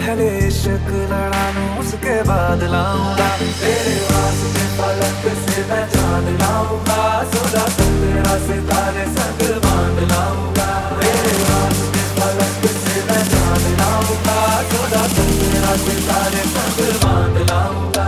पहले इश्क लड़ा लूं उसके बाद लाऊंगा तेरे वास्ते फलक से मैं चांद लाऊंगा 16-17 सितारे संग बांध लाऊंगा तेरे वास्ते फलक से मैं चांद लाऊंगा 16-17 सितारे संग बांध लाऊंगा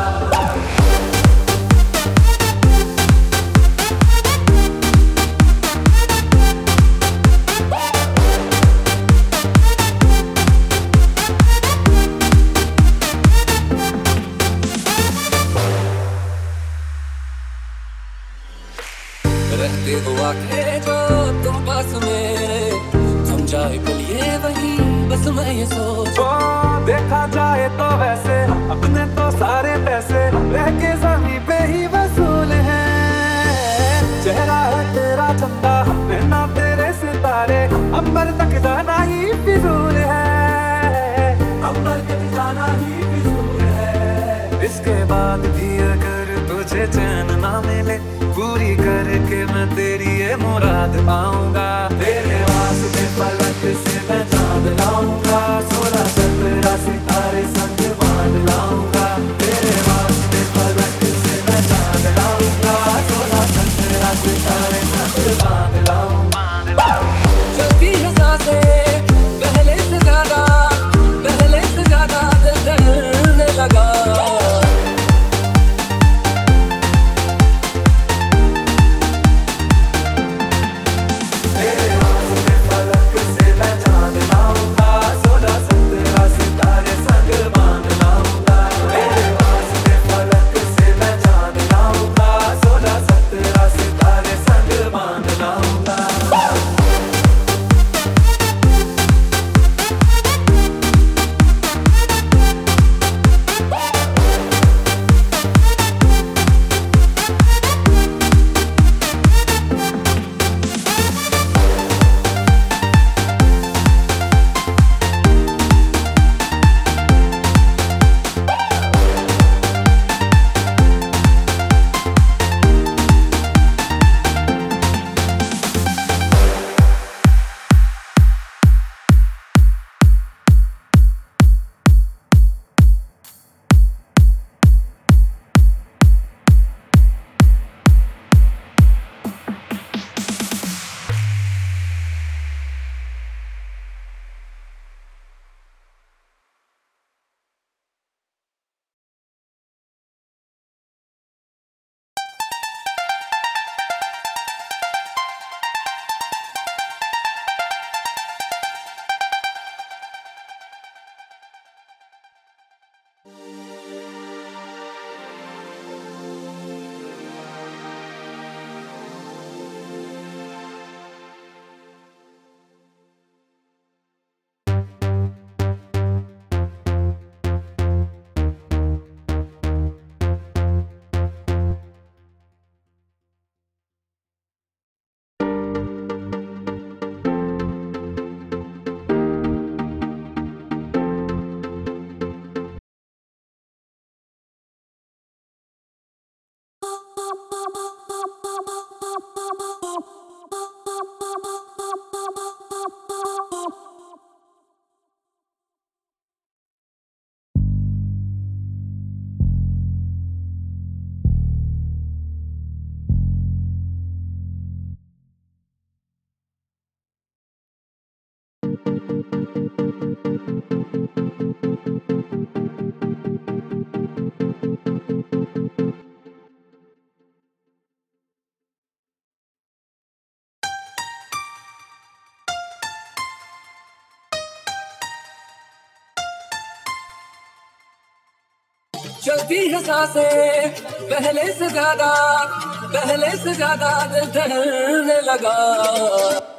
रहते हुआ के जो तुम पास में थम जाए पलिए वही बस मैं ये सोच देखा जाए तो वैसे अपने तो सारे पैसे रह के ज़मीन पे ही वसूल हैं चेहरा है तेरा चंदा नैना तेरे सितारे अंबर तक जाना ही फिजूल है अंबर तक जाना ही फिजूल है इसके बाद भी अगर तुझे चैन ना मिले पूरी करके मैं तेरी ये मुराद पाऊंगा तेरे वास्ते फलक से मैं चांद लाऊंगा 16-17 सितारे संग बांध लाऊंगा तेरे वास्ते फलक से मैं चांद लाऊंगा 16-17 सितारे संग बांध लाऊंगा चलती है सांसें पहले से ज्यादा दिल डरने लगा चलती है सांसें पहले से ज्यादा दिल डरने लगा